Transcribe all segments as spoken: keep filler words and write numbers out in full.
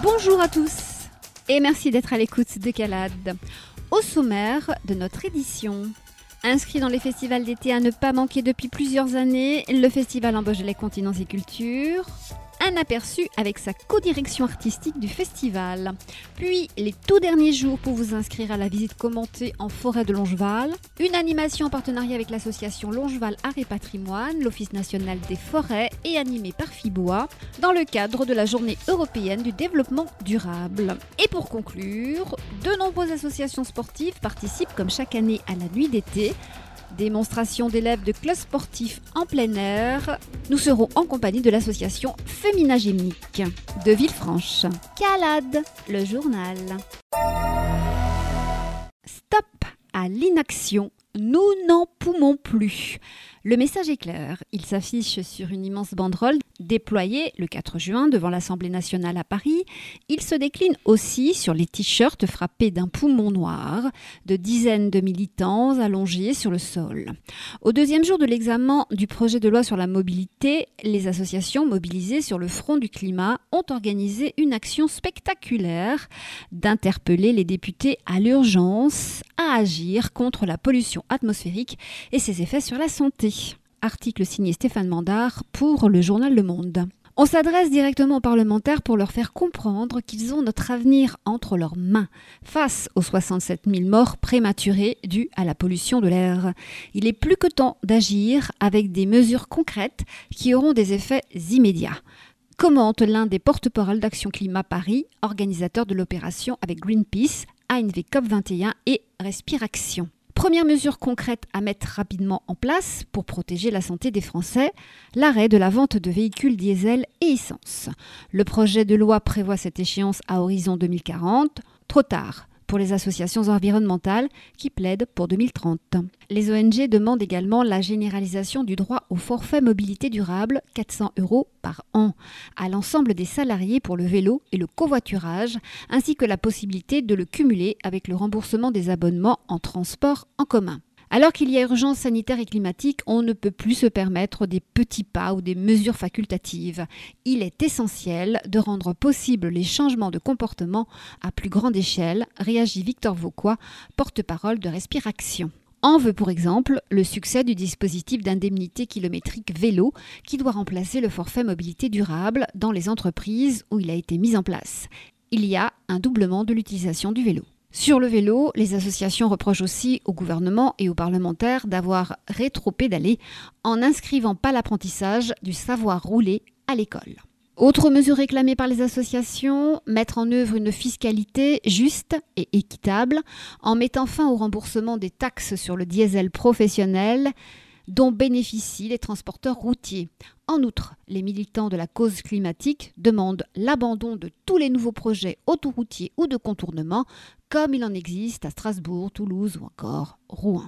Bonjour à tous et merci d'être à l'écoute de Calade. Au sommaire de notre édition, inscrit dans les festivals d'été à ne pas manquer depuis plusieurs années, le festival en Beaujolais Continents et Culture, un aperçu avec sa codirection artistique du festival, puis les tout derniers jours pour vous inscrire à la visite commentée en forêt de Longeval, une animation en partenariat avec l'association Longeval Art et Patrimoine, l'Office national des forêts et animée par Fibois, dans le cadre de la Journée européenne du développement durable. Et pour conclure, de nombreuses associations sportives participent comme chaque année à la nuit d'été, démonstration d'élèves de clubs sportifs en plein air. Nous serons en compagnie de l'association Femina Gymnique de Villefranche. Calade, le journal. Stop à l'inaction, nous n'en pouvons plus. Le message est clair, il s'affiche sur une immense banderole déployée le quatre juin devant l'Assemblée nationale à Paris. Il se décline aussi sur les t-shirts frappés d'un poumon noir de dizaines de militants allongés sur le sol. Au deuxième jour de l'examen du projet de loi sur la mobilité, les associations mobilisées sur le front du climat ont organisé une action spectaculaire d'interpeller les députés à l'urgence à agir contre la pollution atmosphérique et ses effets sur la santé. Article signé Stéphane Mandard pour le journal Le Monde. On s'adresse directement aux parlementaires pour leur faire comprendre qu'ils ont notre avenir entre leurs mains face aux soixante-sept mille morts prématurées dues à la pollution de l'air. Il est plus que temps d'agir avec des mesures concrètes qui auront des effets immédiats. Commente l'un des porte-parole d'Action Climat Paris, organisateur de l'opération avec Greenpeace, A N V COP vingt et un et Respiraction. Première mesure concrète à mettre rapidement en place pour protéger la santé des Français, l'arrêt de la vente de véhicules diesel et essence. Le projet de loi prévoit cette échéance à horizon deux mille quarante, trop tard pour les associations environnementales qui plaident pour deux mille trente. Les O N G demandent également la généralisation du droit au forfait mobilité durable, quatre cents euros par an, à l'ensemble des salariés pour le vélo et le covoiturage, ainsi que la possibilité de le cumuler avec le remboursement des abonnements en transport en commun. Alors qu'il y a urgence sanitaire et climatique, on ne peut plus se permettre des petits pas ou des mesures facultatives. Il est essentiel de rendre possible les changements de comportement à plus grande échelle, réagit Victor Vauquois, porte-parole de Respiraction. En veut pour exemple le succès du dispositif d'indemnité kilométrique vélo qui doit remplacer le forfait mobilité durable dans les entreprises où il a été mis en place. Il y a un doublement de l'utilisation du vélo. Sur le vélo, les associations reprochent aussi au gouvernement et aux parlementaires d'avoir rétro-pédalé en n'inscrivant pas l'apprentissage du savoir rouler à l'école. Autre mesure réclamée par les associations, mettre en œuvre une fiscalité juste et équitable en mettant fin au remboursement des taxes sur le diesel professionnel dont bénéficient les transporteurs routiers. En outre, les militants de la cause climatique demandent l'abandon de tous les nouveaux projets autoroutiers ou de contournement, comme il en existe à Strasbourg, Toulouse ou encore Rouen.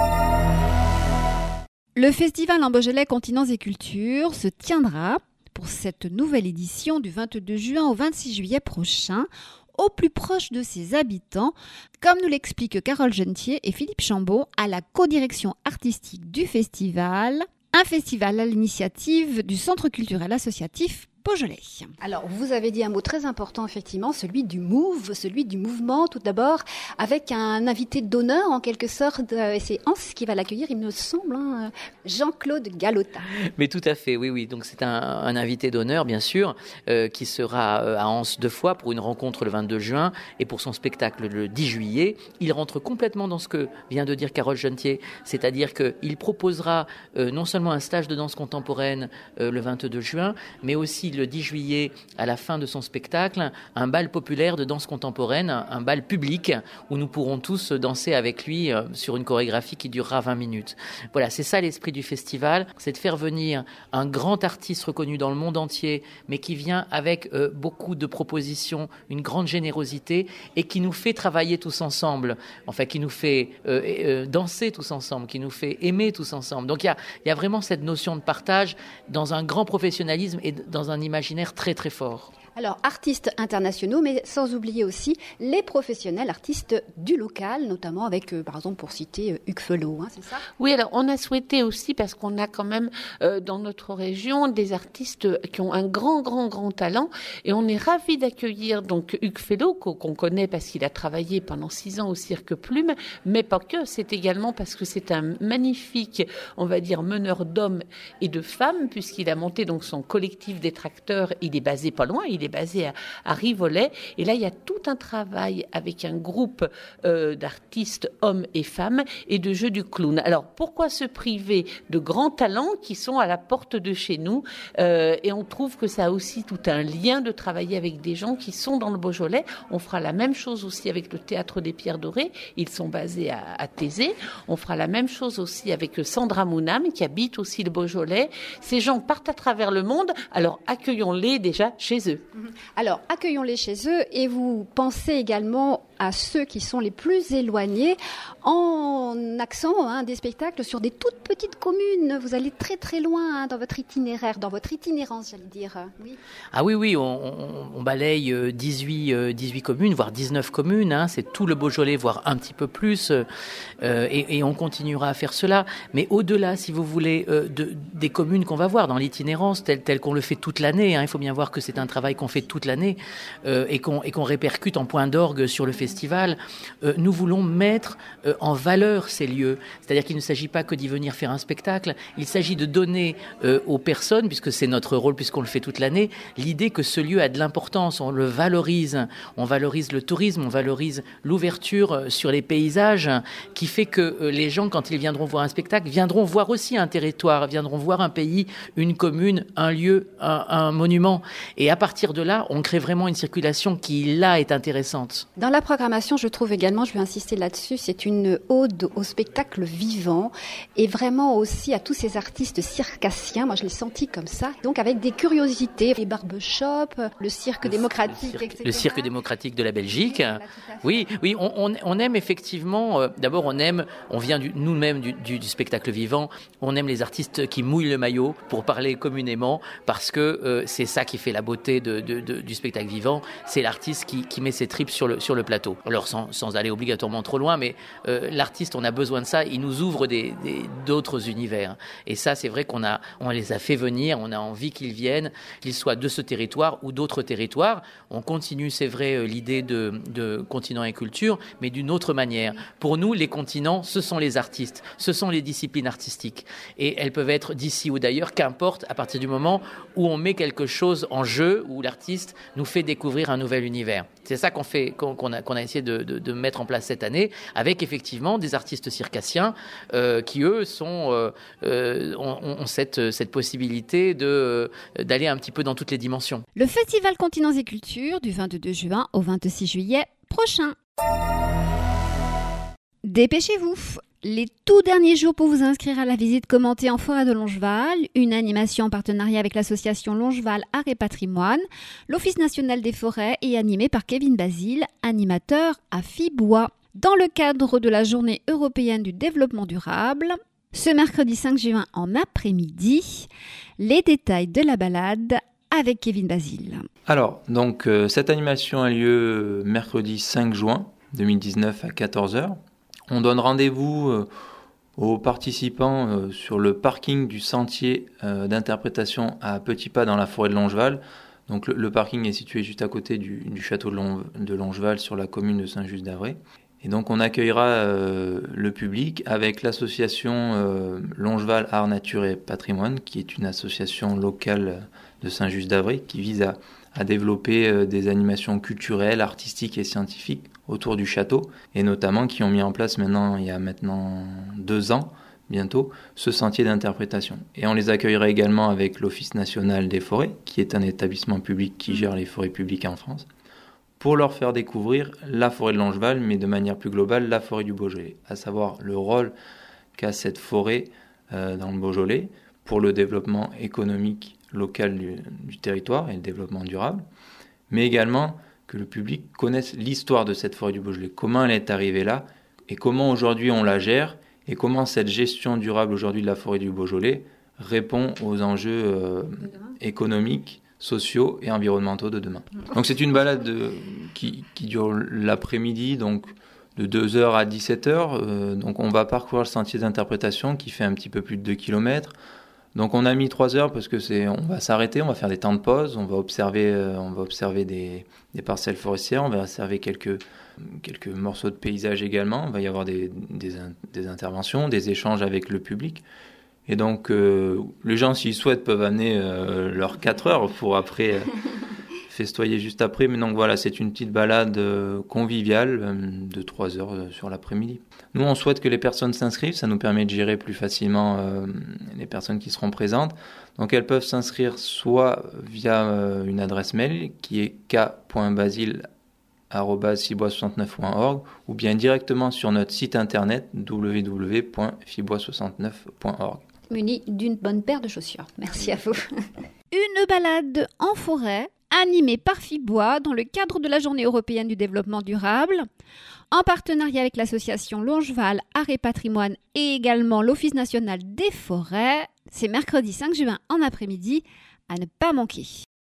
Le festival en Beaujolais Continents et Culture se tiendra pour cette nouvelle édition du vingt-deux juin au vingt-six juillet prochain, au plus proche de ses habitants, comme nous l'expliquent Carole Gentier et Philippe Chambon à la codirection artistique du festival, un festival à l'initiative du Centre culturel associatif Beaujolais. Alors, vous avez dit un mot très important, effectivement, celui du move, celui du mouvement, tout d'abord, avec un invité d'honneur, en quelque sorte, et c'est Hans qui va l'accueillir, il me semble, hein, Jean-Claude Galota. Mais tout à fait, oui, oui. Donc, c'est un, un invité d'honneur, bien sûr, euh, qui sera euh, à Ans deux fois pour une rencontre le vingt-deux juin et pour son spectacle le dix juillet. Il rentre complètement dans ce que vient de dire Carole Gentier, c'est-à-dire qu'il proposera euh, non seulement un stage de danse contemporaine euh, le vingt-deux juin, mais aussi le dix juillet, à la fin de son spectacle, un bal populaire de danse contemporaine, un bal public où nous pourrons tous danser avec lui sur une chorégraphie qui durera vingt minutes. Voilà, c'est ça l'esprit du festival, c'est de faire venir un grand artiste reconnu dans le monde entier, mais qui vient avec euh, beaucoup de propositions, une grande générosité et qui nous fait travailler tous ensemble, enfin qui nous fait euh, euh, danser tous ensemble, qui nous fait aimer tous ensemble. Donc il y a, il y a vraiment cette notion de partage dans un grand professionnalisme et dans un imaginaire très très fort. Alors, artistes internationaux, mais sans oublier aussi les professionnels artistes du local, notamment avec, euh, par exemple, pour citer euh, Hugues Felot, hein, c'est ça ? Oui, alors on a souhaité aussi, parce qu'on a quand même euh, dans notre région des artistes qui ont un grand, grand, grand talent, et on est ravis d'accueillir donc Hugues Felot, qu'on connaît parce qu'il a travaillé pendant six ans au Cirque Plume, mais pas que, c'est également parce que c'est un magnifique, on va dire, meneur d'hommes et de femmes, puisqu'il a monté donc son collectif des tracteurs, il est basé pas loin, il est basé à, à Rivoli, et là il y a tout un travail avec un groupe euh, d'artistes hommes et femmes et de jeux du clown. Alors pourquoi se priver de grands talents qui sont à la porte de chez nous, euh, et on trouve que ça a aussi tout un lien de travailler avec des gens qui sont dans le Beaujolais. On fera la même chose aussi avec le Théâtre des Pierres Dorées, ils sont basés à, à Thésée. On fera la même chose aussi avec Sandra Mounam qui habite aussi le Beaujolais. Ces gens partent à travers le monde, alors accueillons-les déjà chez eux. Alors, accueillons-les chez eux et vous pensez également à ceux qui sont les plus éloignés en accent hein, des spectacles sur des toutes petites communes. Vous allez très très loin hein, dans votre itinéraire, dans votre itinérance, j'allais dire. Oui. Ah oui, oui, on, on, on balaye dix-huit, dix-huit communes, voire dix-neuf communes. Hein, c'est tout le Beaujolais, voire un petit peu plus. Euh, et, et on continuera à faire cela. Mais au-delà, si vous voulez, euh, de, des communes qu'on va voir dans l'itinérance, tel, tel qu'on le fait toute l'année, hein, il faut bien voir que c'est un travail qu'on fait toute l'année euh, et, qu'on, et qu'on répercute en point d'orgue sur le festival. Euh, nous voulons mettre euh, en valeur ces lieux. C'est-à-dire qu'il ne s'agit pas que d'y venir faire un spectacle. Il s'agit de donner euh, aux personnes, puisque c'est notre rôle, puisqu'on le fait toute l'année, l'idée que ce lieu a de l'importance. On le valorise. On valorise le tourisme, on valorise l'ouverture sur les paysages, qui fait que euh, les gens, quand ils viendront voir un spectacle, viendront voir aussi un territoire, viendront voir un pays, une commune, un lieu, un, un monument. Et à partir de là, on crée vraiment une circulation qui, là, est intéressante. Dans la programmation, je trouve également, je vais insister là-dessus, c'est une ode au spectacle vivant et vraiment aussi à tous ces artistes circassiens. Moi, je l'ai senti comme ça. Donc, avec des curiosités, les barbershops, le cirque le, démocratique, le cirque, et cetera. Le cirque démocratique de la Belgique. Oui, oui, on, on, on aime effectivement, euh, d'abord, on aime, on vient du, nous-mêmes du, du, du spectacle vivant, on aime les artistes qui mouillent le maillot, pour parler communément, parce que euh, c'est ça qui fait la beauté de, de, de, du spectacle vivant, c'est l'artiste qui, qui met ses tripes sur le, sur le plateau. Alors sans, sans aller obligatoirement trop loin, mais euh, l'artiste, on a besoin de ça, il nous ouvre des, des, d'autres univers. Et ça, c'est vrai qu'on a, on les a fait venir, on a envie qu'ils viennent, qu'ils soient de ce territoire ou d'autres territoires. On continue, c'est vrai, l'idée de, de continent et culture, mais d'une autre manière. Pour nous, les continents, ce sont les artistes, ce sont les disciplines artistiques. Et elles peuvent être d'ici ou d'ailleurs, qu'importe, à partir du moment où on met quelque chose en jeu, où l'artiste nous fait découvrir un nouvel univers. C'est ça qu'on fait, qu'on, qu'on, a, qu'on a essayé de, de, de mettre en place cette année, avec effectivement des artistes circassiens euh, qui, eux, sont, euh, euh, ont, ont cette, cette possibilité de, d'aller un petit peu dans toutes les dimensions. Le Festival Continents et Culture du vingt-deux juin au vingt-six juillet prochain. Dépêchez-vous! Les tout derniers jours pour vous inscrire à la visite commentée en forêt de Longeval, une animation en partenariat avec l'association Longeval Art et Patrimoine, l'Office national des forêts et animée par Kevin Basile, animateur à Fibois. Dans le cadre de la Journée européenne du développement durable, ce mercredi cinq juin en après-midi, les détails de la balade avec Kevin Basile. Alors, donc, euh, cette animation a lieu mercredi cinq juin deux mille dix-neuf à quatorze heures. On donne rendez-vous euh, aux participants euh, sur le parking du sentier euh, d'interprétation à Petits Pas dans la forêt de Longeval. Donc le, le parking est situé juste à côté du, du château de, Long, de Longeval sur la commune de Saint-Just-d'Avray. Et donc on accueillera euh, le public avec l'association euh, Longeval Art, Nature et Patrimoine, qui est une association locale de Saint-Just-d'Avray qui vise à, à développer euh, des animations culturelles, artistiques et scientifiques autour du château, et notamment qui ont mis en place maintenant, il y a maintenant deux ans, bientôt, ce sentier d'interprétation. Et on les accueillera également avec l'Office national des forêts, qui est un établissement public qui gère les forêts publiques en France, pour leur faire découvrir la forêt de Longeval, mais de manière plus globale, la forêt du Beaujolais, à savoir le rôle qu'a cette forêt euh, dans le Beaujolais pour le développement économique local du, du territoire et le développement durable, mais également que le public connaisse l'histoire de cette forêt du Beaujolais, comment elle est arrivée là, et comment aujourd'hui on la gère, et comment cette gestion durable aujourd'hui de la forêt du Beaujolais répond aux enjeux euh, économiques sociaux et environnementaux de demain. Donc c'est une balade euh, qui, qui dure l'après-midi, donc de deux heures à dix-sept heures. Euh, donc on va parcourir le sentier d'interprétation qui fait un petit peu plus de deux kilomètres. Donc on a mis trois heures parce que c'est, on va s'arrêter, on va faire des temps de pause, on va observer, euh, on va observer des, des parcelles forestières, on va observer quelques, quelques morceaux de paysage également. Il va y avoir des, des, des interventions, des échanges avec le public. Et donc euh, les gens, s'ils souhaitent, peuvent amener euh, leurs quatre heures pour après euh, festoyer juste après. Mais donc voilà, c'est une petite balade euh, conviviale euh, de trois heures euh, sur l'après-midi. Nous, on souhaite que les personnes s'inscrivent. Ça nous permet de gérer plus facilement euh, les personnes qui seront présentes. Donc, elles peuvent s'inscrire soit via euh, une adresse mail qui est k point basile arobase fibois soixante-neuf point org ou bien directement sur notre site internet w w w point fibois soixante-neuf point org. Muni d'une bonne paire de chaussures. Merci à vous. Une balade en forêt animée par Fibois dans le cadre de la Journée européenne du développement durable, en partenariat avec l'association Longeval, Art et Patrimoine et également l'Office national des forêts. C'est mercredi cinq juin en après-midi, à ne pas manquer.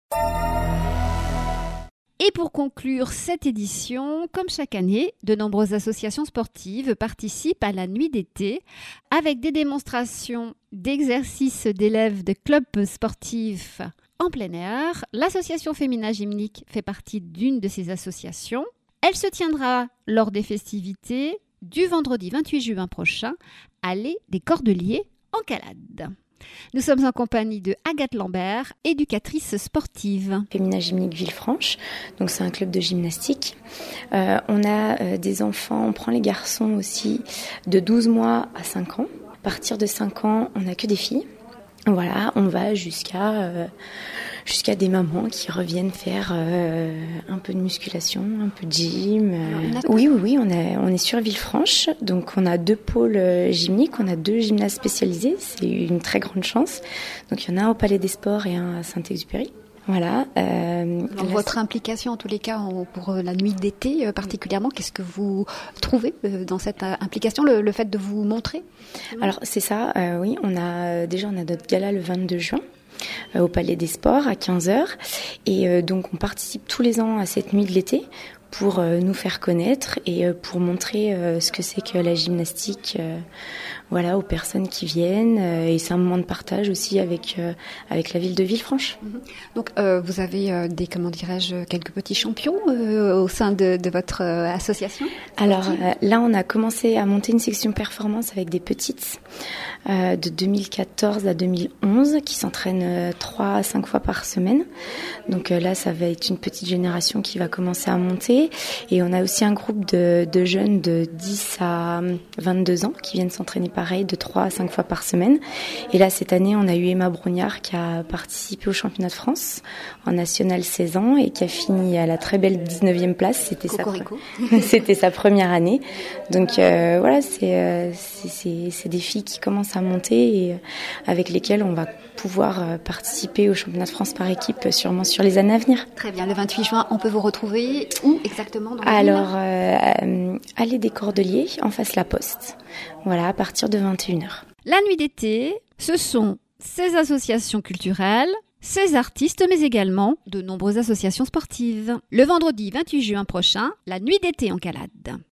Et pour conclure cette édition, comme chaque année, de nombreuses associations sportives participent à la nuit d'été avec des démonstrations d'exercices d'élèves de clubs sportifs en plein air. L'association Féminin Gymnique fait partie d'une de ces associations. Elle se tiendra lors des festivités du vendredi vingt-huit juin prochain à l'Allée des Cordeliers en Calade. Nous sommes en compagnie de Agathe Lambert, éducatrice sportive. Féminin Gymnique Villefranche, donc c'est un club de gymnastique. Euh, on a euh, des enfants, on prend les garçons aussi de douze mois à cinq ans. À partir de cinq ans, on n'a que des filles. Voilà, on va jusqu'à euh, jusqu'à des mamans qui reviennent faire euh, un peu de musculation, un peu de gym. Euh. Oui, oui, oui, on, a, on est sur Villefranche, donc on a deux pôles euh, gymniques, on a deux gymnases spécialisés, c'est une très grande chance. Donc il y en a un au Palais des Sports et un à Saint-Exupéry. Voilà. Euh, Dans la... Votre implication, en tous les cas, en, pour la nuit d'été euh, particulièrement, qu'est-ce que vous trouvez euh, dans cette euh, implication, le, le fait de vous montrer ? Alors c'est ça, euh, oui, on a déjà on a notre gala le vingt-deux juin euh, au Palais des Sports à quinze heures et euh, donc on participe tous les ans à cette nuit de l'été pour euh, nous faire connaître et euh, pour montrer euh, ce que c'est que la gymnastique euh, voilà, aux personnes qui viennent euh, et c'est un moment de partage aussi avec, euh, avec la ville de Villefranche. Donc euh, vous avez euh, des, comment dirais-je, quelques petits champions euh, au sein de, de votre euh, association ? Alors euh, là on a commencé à monter une section performance avec des petites euh, de deux mille quatorze à deux mille onze qui s'entraînent euh, trois à cinq fois par semaine. Donc euh, là ça va être une petite génération qui va commencer à monter. Et on a aussi un groupe de, de jeunes de dix à vingt-deux ans qui viennent s'entraîner pareil de trois à cinq fois par semaine. Et là, cette année, on a eu Emma Brognard qui a participé au championnat de France en national seize ans et qui a fini à la très belle dix-neuvième place. C'était, sa, c'était sa première année. Donc euh, voilà, c'est, euh, c'est, c'est, c'est des filles qui commencent à monter et euh, avec lesquelles on va pouvoir euh, participer au championnat de France par équipe euh, sûrement sur les années à venir. Très bien, le vingt-huit juin, on peut vous retrouver où exactement dans Alors, euh, euh, allée des Cordeliers, en face la Poste. Voilà, à partir de vingt et une heures. La nuit d'été, ce sont ces associations culturelles, ces artistes, mais également de nombreuses associations sportives. Le vendredi vingt-huit juin prochain, la nuit d'été en Calade.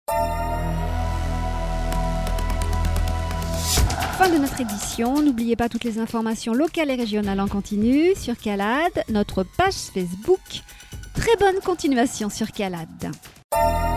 Fin de notre édition. N'oubliez pas toutes les informations locales et régionales en continu sur Calade, notre page Facebook. Très bonne continuation sur Calade.